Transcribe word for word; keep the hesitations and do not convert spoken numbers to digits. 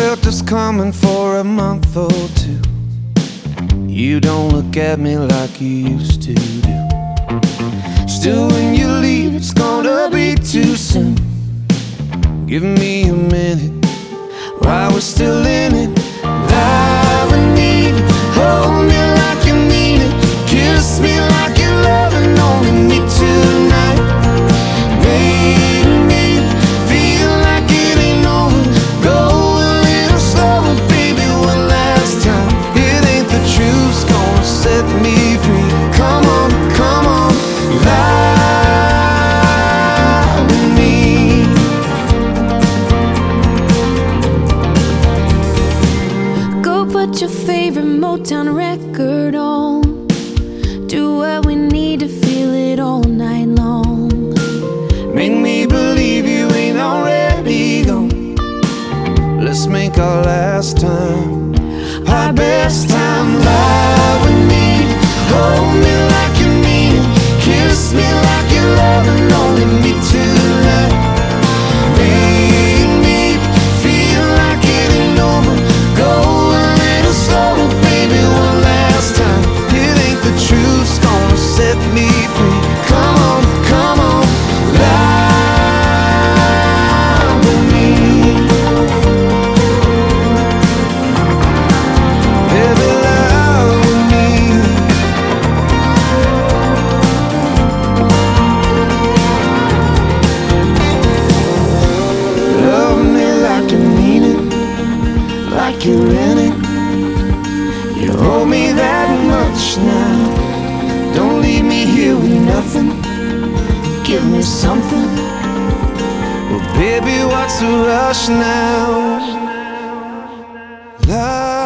felt this coming for a month or two. You don't look at me like you used to do. Still, when you leave, it's gonna be too soon. Give me a minute while we're still in it. I would need it. Hold me like you need it. Kiss me like you're loving only me tonight. Make me feel like it ain't over. Go a little slower, baby, one last time. It ain't the truth's gonna set me free. Come on, come on, lie with me. Go put your favorite Motown record on. Do what we need to feel it all night long. Make me believe you ain't already gone. Let's make our last time our best time. Lie with me, hold me like you need it. Kiss me like you're loving only me tonight. Make me feel like it ain't over. Go a little slower, baby, one last time. It ain't the truth's gonna set me free. Come on, come on, lie with me. Baby, lie with me. Love me like you mean it, like you're in it. You owe me that much now. Don't leave me here with nothing. Give me something. Well, baby, what's the rush now? Love